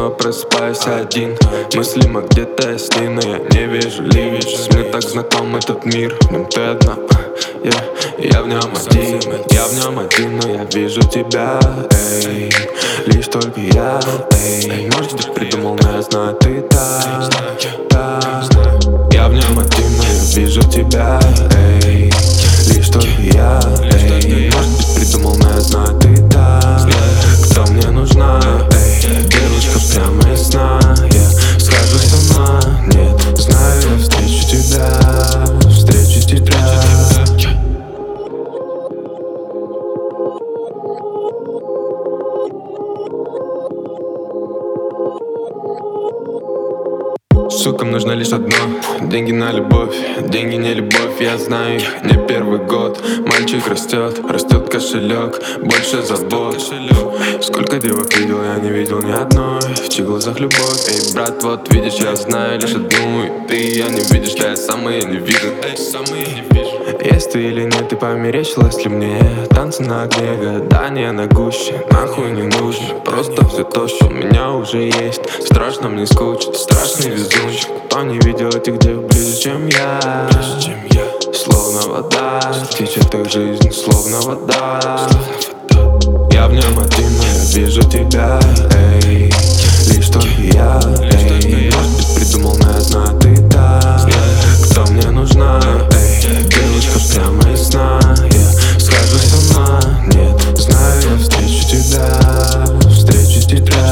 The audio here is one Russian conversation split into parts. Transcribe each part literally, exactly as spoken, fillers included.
снова просыпаюсь один. Мыслимо где-то я с ней, но я не вижу Ливич. Мне так знаком этот мир, в нем ты одна, yeah. Я в нем один, я в нем один, но я вижу тебя, эй. Лишь только я, эй. Может быть придумал, но я знаю, ты та, та. Я в нем один, но я вижу тебя, эй. Лишь только я, эй. Может быть придумал, но я знаю, ты та, кто мне нужна, эй. Девушка прямо из сна, я схожу сама, нет. Знаю, я встречу тебя, встречу тебя. Сукам нужно лишь одно: деньги на любовь. Деньги не любовь, я знаю их не первый год. Мальчик растет, растет кошелек, больше забот. Сколько девок видел, я не видел ни одной. В чьих глазах любовь, эй, брат, вот видишь, я знаю лишь одну. И ты, я не видишь, да я сам ее не вижу. Есть ты или нет, ты померещилась ли мне? Танцы на огне, гадания на гуще. Нахуй не нужно, просто все то, что у меня уже есть. Страшно мне скучать, страшный везунчик. Кто не видел этих дев ближе, чем я? Словно вода, течет так жизнь, словно вода. Я в нем один, но я вижу тебя, эй. Лишь только я, эй. Может быть придумал, но я знаю, ты та, кто мне нужна, эй. Девушка прямо из сна, я схожу сама, нет. Знаю, я встречу тебя, встречу тебя.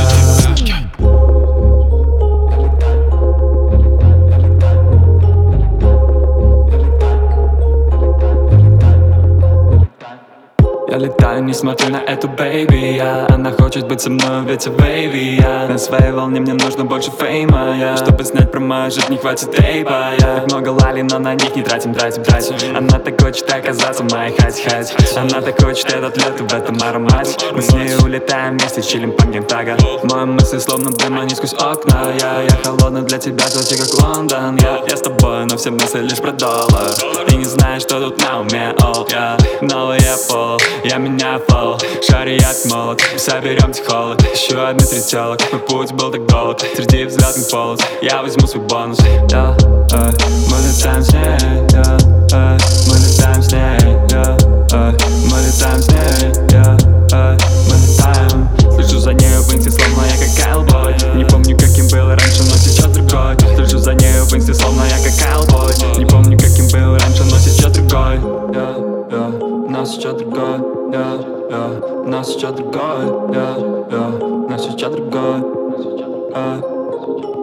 Я летаю, не смотрю на эту бэйби, я. Она хочет быть со мной, ведь я вейви, я. На своей волне мне нужно больше фейма, я. Чтобы снять про мою жизнь, не хватит тейпа, я. Так много лали, но на них не тратим, тратим, тратим. Она так хочет оказаться в моей хате-хате. Она так хочет этот лед в этом аромате. Мы с ней улетаем вместе, чилим по Гентага. Мои мысли словно дым, они сквозь окна, я. Я холодный для тебя, Сочи как Лондон, я. Я с тобой, но все мысли лишь про доллар. Ты не знаешь, что тут на уме, oh, yeah. Новый Apple, я меняю фол, шарят молот, соберем холод. Еще один третелок, мой путь был так долг. Среди взлетных полос я возьму свой бонус, yeah, uh, мы летаем с ней, yeah, uh, мы летаем с ней, yeah, uh, мы летаем с ней, yeah, uh, мы летаем. Слежу за нею в инсте, словно я как Кайлбой. Не помню, каким был раньше, но сейчас другой. Слежу за нею в инсте, словно я как Кайлбой. Не помню, каким был раньше, но сейчас другой, yeah, yeah. Но сейчас другой, yeah, yeah. Но сейчас другой, yeah, yeah. Но сейчас другой, yeah.